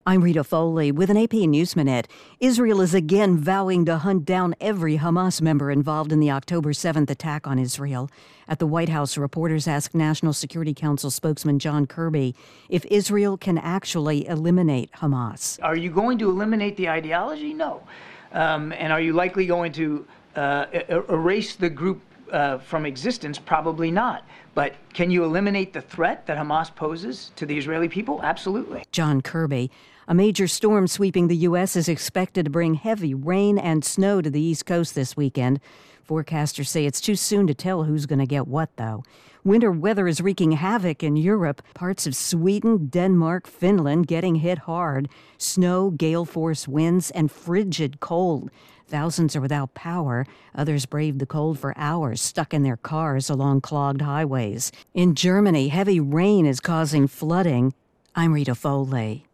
I'm Rita Foley with an AP News Minute. Israel is again vowing to hunt down every Hamas member involved in the October 7th attack on Israel. At the White House, reporters asked National Security Council spokesman John Kirby if Israel can actually eliminate Hamas. Are you going to eliminate the ideology? No. And are you likely going to erase the group from existence? Probably not. But can you eliminate the threat that Hamas poses to the Israeli people? Absolutely. John Kirby. A major storm sweeping the U.S. is expected to bring heavy rain and snow to the East Coast this weekend. Forecasters say it's too soon to tell who's going to get what, though. Winter weather is wreaking havoc in Europe. Parts of Sweden, Denmark, Finland getting hit hard. Snow, gale force winds, and frigid cold. Thousands are without power. Others braved the cold for hours, stuck in their cars along clogged highways. In Germany, heavy rain is causing flooding. I'm Rita Foley.